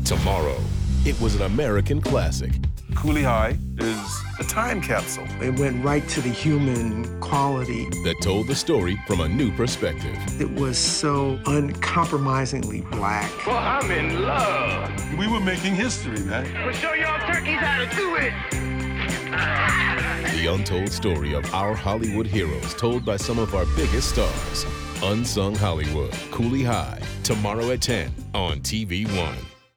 Tomorrow. It was an American classic. Cooley High is a time capsule. It went right to the human quality that told the story from a new perspective. It was so uncompromisingly black. Well, I'm in love. We were making history, man. We'll show y'all turkeys how to do it. The untold story of our Hollywood heroes told by some of our biggest stars. Unsung Hollywood, Cooley High, tomorrow at 10 on TV One.